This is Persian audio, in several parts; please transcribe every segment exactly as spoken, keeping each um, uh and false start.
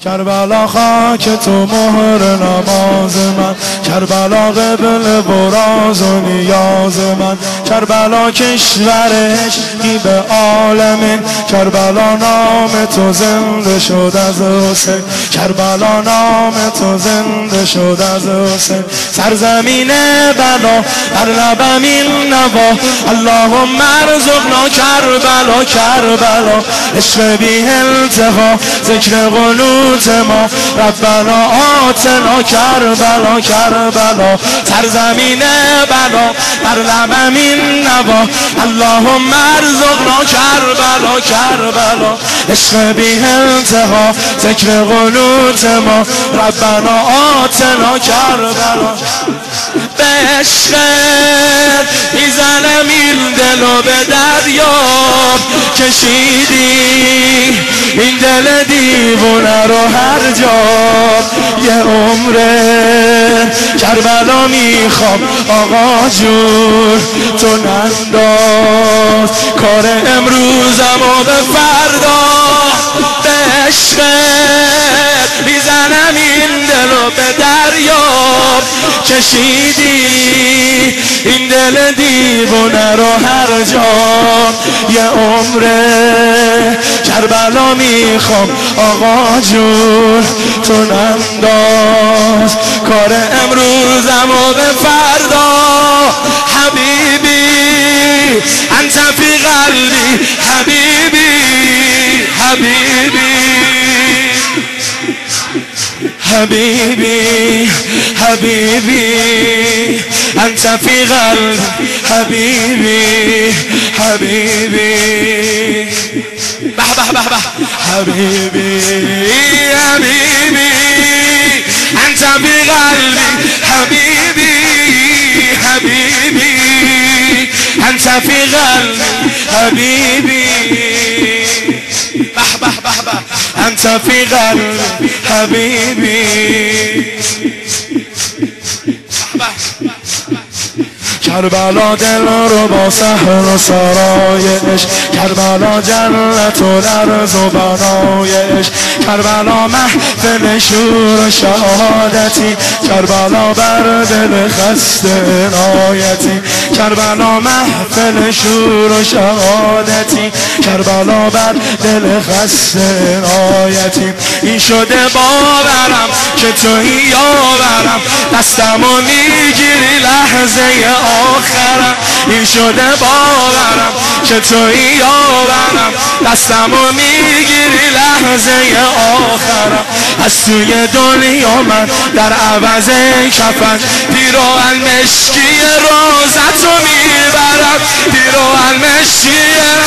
کربلا خاک تو مهر نماز من، کربلا قبل و راز و نیاز من، کربلا کشور عشقی به عالمین، کربلا نام تو زنده شد از حسین، کربلا نام تو زنده شد از حسین. سرزمین بلا بر لبم این نوا، اللهم ارزقنا کربلا کربلا، عشق بی انتها ذکر قنوت ما، ربنا آتنا کربلا کربلا. سرزمین بلا بر لبم این نوا، اللهم ارزقنا کربلا کربلا، عشق بی انتها ذکر قنوت ما، ربنا آتنا کربلا. به عشقت میزنم این دلو به دریا، کشیدی این دل دیوونه رو هر جا، یه عمره کربلا میخوام آقا جون، تو ننداز کار امروزم و به فردا. به عشقت میزنم این دلو به دریا، کشیدی این دل دیوونه رو هر جا، یه عمره کربلا میخوام آقا جون، تو ننداز کار امروزم و به فردا. حبیبی انت فی قلبی، حبیبی حبیبی حبیبی حبیبی انت فی قلبی، حبیبی حبیبی به به به به، حبیبی حبیبی انت فی قلبی، حبیبی حبیبی انت فی قلبی، حبیبی به به به به، انت فی قلبی حبیبی. کربلا دل رو با سحر و سرای عشق، کربلا جنت و درز و بنای عشق، کربلا محفل شور و شهادتی، کربلا بر دل خسته عنایتی، کربلا محفل شور و شهادتی، کربلا بر دل خسته عنایتی. این شده باورم که تویی یاورم، دستمو میگیری لحظه آخرم. این شده باورم که تویی یاورم، دستمو میگیری لحظه آخرم. از توی دنیا من در عوض کفن، پیراهن مشکی روزتو میبرم، پیراهن مشکی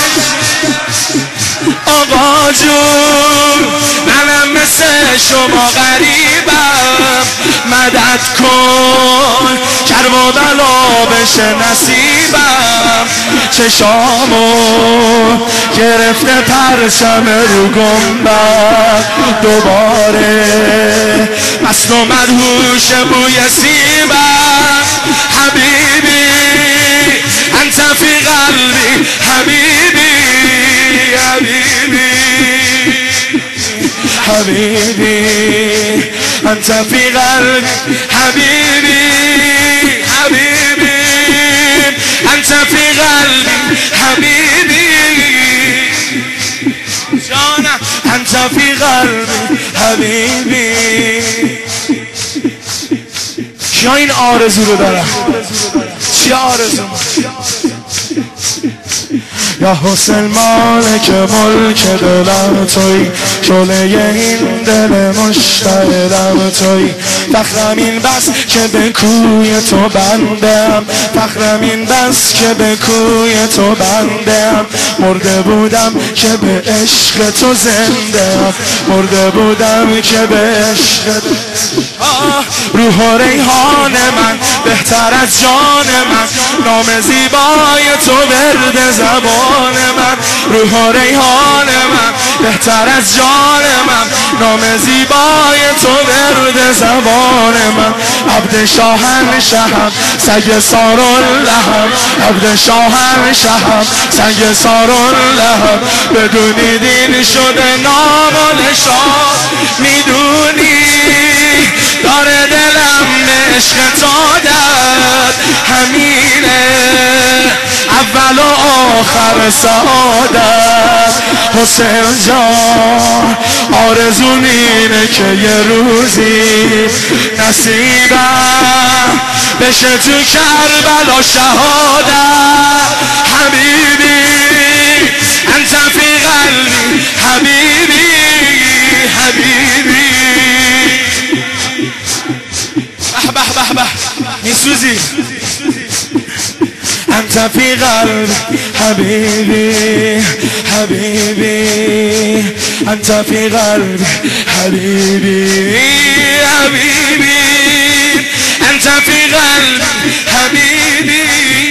آقا جون. منم مثل شما غریبم، مدد کن کرب و بلا بشه نصیبم. چشامو گرفته پرچم رو گنبد، دوباره مست و مدهوش بوی سیبم. حبیبی انت فی قلبی، حبیبی حبیبی حبیبی انت فی قلبی، حبیبی حبیبی انت فی قلبی، حبیبی جانم انت فی قلبی، حبیبی. کیا این آرزو رو دارن؟ چی آرزو؟ یا حسین مالک ملک دلم توی، شعله این دل مشتعلم توی. فخرم این بس که به کوی تو بندم، فخرم این بس که به کوی تو بندم. مرده بودم که به عشق تو زندم، مرده بودم که به عشق تو. روح و ریحان من بهتر از جان من، نام زیبای تو ورد زبان من. روح و ریحان من بهتر از جان من، نام زیبای تو ورد زبان من. عبد شاهنشهم سگ ساراللهم، عبد شاهنشهم سگ ساراللهم. بدونی دین شده نام و نشان، میدونی عشق تادت همینه، اول و آخر سعادت. حسین جان آرزوم اینه که یه روزی نصیبم بشه تو کربلا شهادت. حبیبی انت فی قلبی، حبیبی حبیبی. به به به به میسوزی. انت فی قلبی حبیبی حبیبی، انت فی قلبی حبیبی حبیبی، انت فی قلبی حبیبی.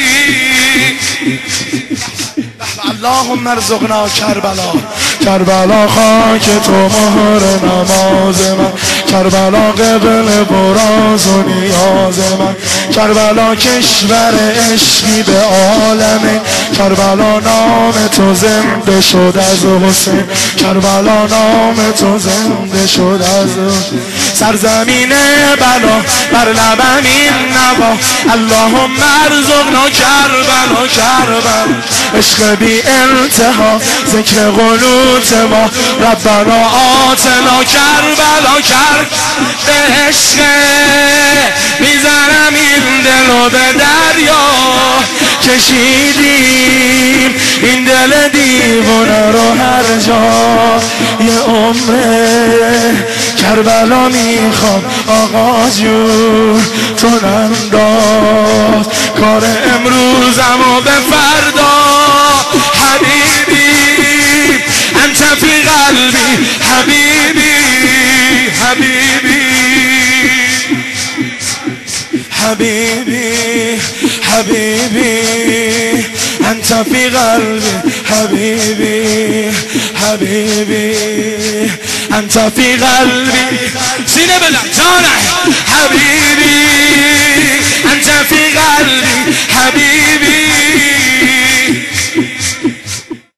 اللهم ارزقنا کربلا، کربلا خاک تو مهر نماز من، کربلا قبل براز و نیاز من، کربلا کشور عشقی به عالمه، کربلا نام تو زنده شد از حسین، کربلا نام تو زنده شد از سرزمین بلا بر لبم این نوا. اللهم ارزقنا کربلا کربلا، عشق بی انتها ذکر قنوت ما. ربنا آتنا کربلا کرب، به عشق میزنم این دلو به دریا کشیدیم، این دل دیوانه رو هر جا. یه عمره کربلا میخوام آقا جون، تو ننداز کار امروزم و به فردا. حبیبی انت فی قلبی حبیبی حبیبی حبیبی حبیبی، انت فی قلبی حبیبی حبیبی، انت فی قلبی. سینه بلند جانه حبیبی